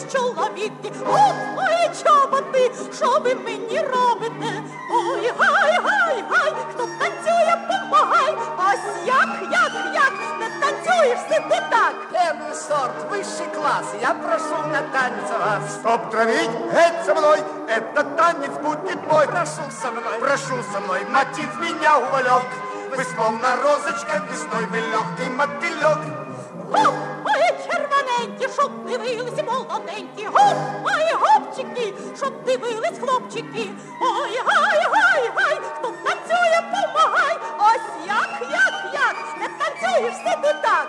чоловіки. О, мої чоботи, що ви мені робите? Ой, гай, хто танцює, помагай. Ось як, не танцюєш, сиди так. Первый сорт, высший класс, я прошу на танец вас. Стоп, травить, геть со мной, этот танец будет мой. Прошу со мной, Мотив меня увлек. Вы словно розочка, весной вы легкий мотылек. Гоп, мої червоненькі, щоб дивились молоденькі. Гоп, мої гопчики, щоб дивились хлопчики. Ой, гай, хто танцює, помагай. Ось як, не танцюєш, сиди так.